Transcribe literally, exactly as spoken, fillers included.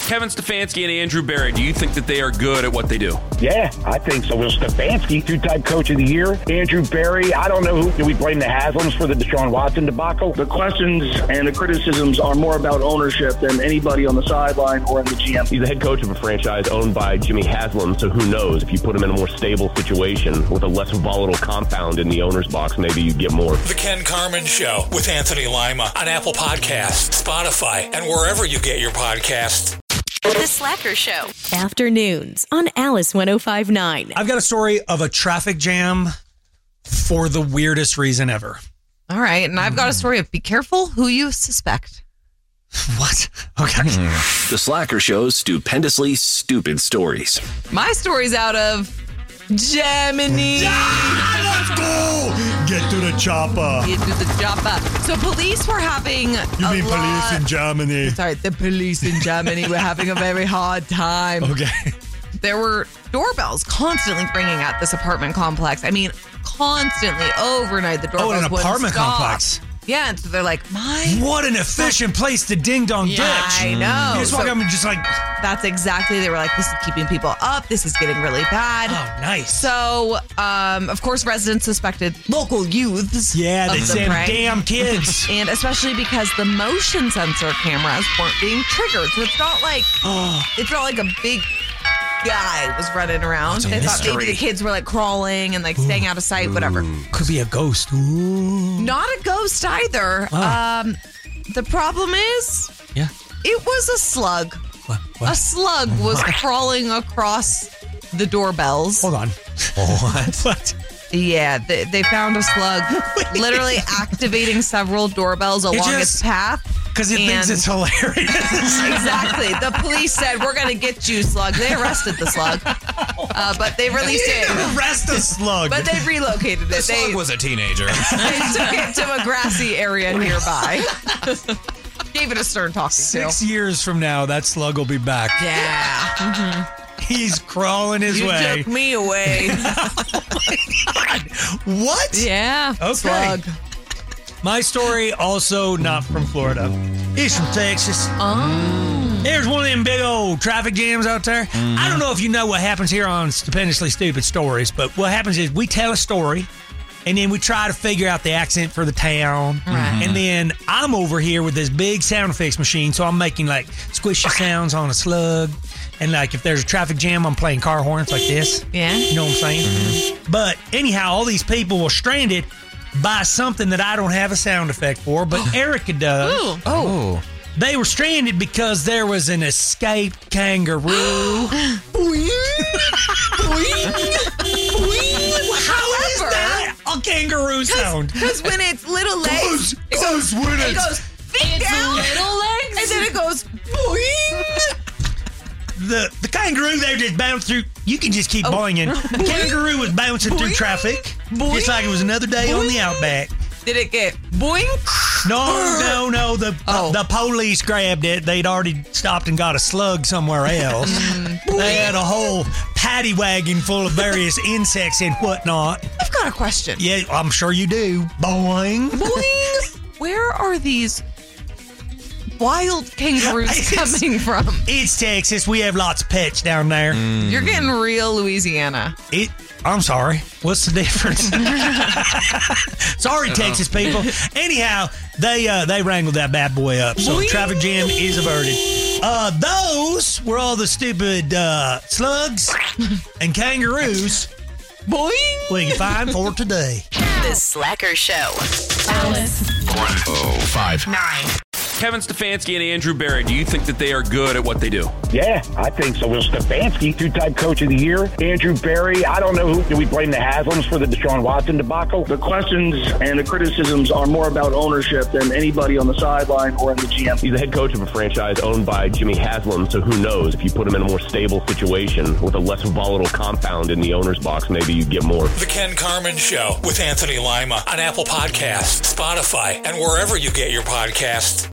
Kevin Stefanski and Andrew Berry, do you think that they are good at what they do? Yeah, I think so. Well, Stefanski, two-time coach of the year. Andrew Berry, I don't know who. Do we blame the Haslams for the Deshaun Watson debacle? The questions and the criticisms are more about ownership than anybody on the sideline or in the G M. He's the head coach of a franchise owned by Jimmy Haslam, so who knows? If you put him in a more stable situation with a less volatile compound in the owner's box, maybe you get more. The Ken Carman Show with Anthony Lima on Apple Podcasts, Spotify, and wherever you get your podcasts. The Slacker Show. Afternoons on Alice one oh five point nine. I've got a story of a traffic jam for the weirdest reason ever. All right. And I've got a story of be careful who you suspect. What? Okay. The Slacker Show's stupendously stupid stories. My story's out of Germany. Ah, let's go! Get to the chopper. Get to the chopper. So police were having You a mean lot... police in Germany? Sorry, the police in Germany were having a very hard time. Okay. There were doorbells constantly ringing at this apartment complex. I mean, constantly, overnight, the doorbells Oh, an wouldn't apartment stop. complex. Yeah, and so they're like, my... What an efficient place to ding-dong Yeah, ditch. I know. You just walk So- up and just like... That's exactly, they were like, this is keeping people up. This is getting really bad. Oh, nice. So, um, of course, residents suspected local youths. Yeah, of they the said prank. damn kids. And especially because the motion sensor cameras weren't being triggered. So it's not like, it's not like a big guy was running around. It's a They thought maybe mystery. the kids were like crawling and like staying out of sight, whatever. Could be a ghost. Ooh. Not a ghost either. Oh. Um, the problem is, Yeah. it was a slug. What? What? A slug was crawling across the doorbells. Hold on. What? What? Yeah, they, they found a slug literally activating several doorbells along just- its path. Because it thinks And- it's hilarious. Exactly. The police said, we're going to get you, slug. They arrested the slug, uh, but they released it. Arrest a slug. But they relocated it. The slug They, was a teenager. they took it to a grassy area nearby. Gave it a stern talking Six to. years from now, that slug will be back. Yeah. He's crawling his You way. took me away. What? Yeah. Okay. Slug. My story, also not from Florida. It's from Texas. Oh. There's one of them big old traffic jams out there. I don't know if you know what happens here on Stupendously Stupid Stories, but what happens is we tell a story, and then we try to figure out the accent for the town. Right. And then I'm over here with this big sound effects machine, so I'm making like squishy sounds on a slug. And like if there's a traffic jam, I'm playing car horns like this. Yeah. You know what I'm saying? Mm-hmm. But anyhow, all these people were stranded by something that I don't have a sound effect for, but Erica does. Ooh. Oh. They were stranded because there was an escaped kangaroo. Boing. Boing. Boing. How is that a kangaroo sound? Because when it's little legs, it goes, Goes when it it's- goes feet It's down, little legs. and then it goes boing. The the kangaroo there just bounced through. You can just keep boinging. The kangaroo was bouncing through Boing. traffic, Boing. just like it was another day on the Boing. outback. Did it get boing? No, no, no. The Oh. the police grabbed it. They'd already stopped and got a slug somewhere else. They had a whole paddy wagon full of various insects and whatnot. I've got a question. Yeah, I'm sure you do. Boing. Boing. Where are these wild kangaroos It's- coming from? It's Texas. We have lots of pets down there. You're getting real Louisiana. It. I'm sorry. What's the difference? Sorry, Texas people. Anyhow, they uh, they wrangled that bad boy up. So Boing. traffic jam is averted. Uh, those were all the stupid uh, slugs and kangaroos Boing. we can find for today. The Slacker Show. Alice. Oh, five. Nine. Kevin Stefanski and Andrew Berry, do you think that they are good at what they do? Yeah, I think so. Well, Stefanski, two-time coach of the year. Andrew Berry, I don't know who. Do we blame the Haslams for the Deshaun Watson debacle? The questions and the criticisms are more about ownership than anybody on the sideline or in the G M. He's the head coach of a franchise owned by Jimmy Haslam, so who knows? If you put him in a more stable situation with a less volatile compound in the owner's box, maybe you get more. The Ken Carman Show with Anthony Lima on Apple Podcasts, Spotify, and wherever you get your podcasts.